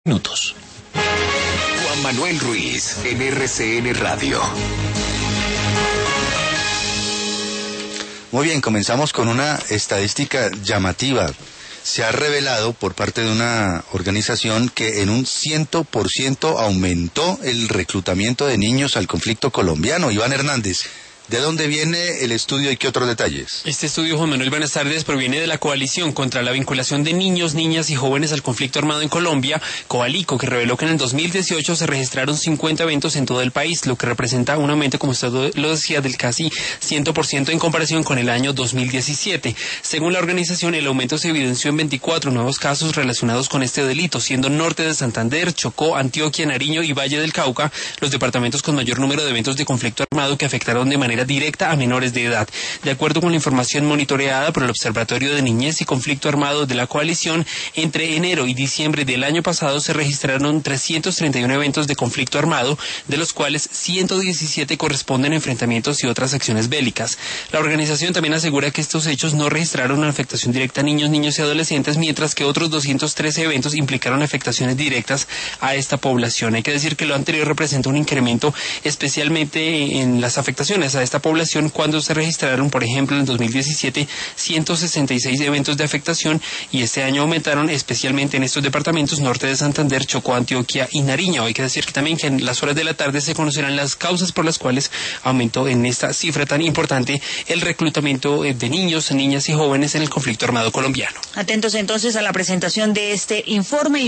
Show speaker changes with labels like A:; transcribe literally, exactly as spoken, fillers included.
A: Minutos.
B: Juan Manuel Ruiz, en R C N Radio.
C: Muy bien, comenzamos con una estadística llamativa. Se ha revelado por parte de una organización que en un cien por ciento aumentó el reclutamiento de niños al conflicto colombiano. Iván Hernández, ¿de dónde viene el estudio y qué otros detalles?
A: Este estudio, Juan Manuel, buenas tardes, proviene de la Coalición contra la Vinculación de Niños, Niñas y Jóvenes al Conflicto Armado en Colombia, Coalico, que reveló que en el dos mil dieciocho se registraron cincuenta eventos en todo el país, lo que representa un aumento, como usted lo decía, del casi cien por ciento en comparación con el año dos mil diecisiete. Según la organización, el aumento se evidenció en veinticuatro nuevos casos relacionados con este delito, siendo Norte de Santander, Chocó, Antioquia, Nariño y Valle del Cauca los departamentos con mayor número de eventos de conflicto armado que afectaron de manera directa a menores de edad. De acuerdo con la información monitoreada por el Observatorio de Niñez y Conflicto Armado de la Coalición, entre enero y diciembre del año pasado se registraron trescientos treinta y uno eventos de conflicto armado, de los cuales ciento diecisiete corresponden a enfrentamientos y otras acciones bélicas. La organización también asegura que estos hechos no registraron una afectación directa a niños, niños y adolescentes, mientras que otros doscientos trece eventos implicaron afectaciones directas a esta población. Hay que decir que lo anterior representa un incremento especialmente en las afectaciones a esta población, cuando se registraron, por ejemplo, en el dos mil diecisiete, ciento sesenta y seis eventos de afectación, y este año aumentaron especialmente en estos departamentos: Norte de Santander, Chocó, Antioquia y Nariño. Hay que decir que también que en las horas de la tarde se conocerán las causas por las cuales aumentó en esta cifra tan importante el reclutamiento de niños, niñas y jóvenes en el conflicto armado colombiano.
D: Atentos entonces a la presentación de este informe.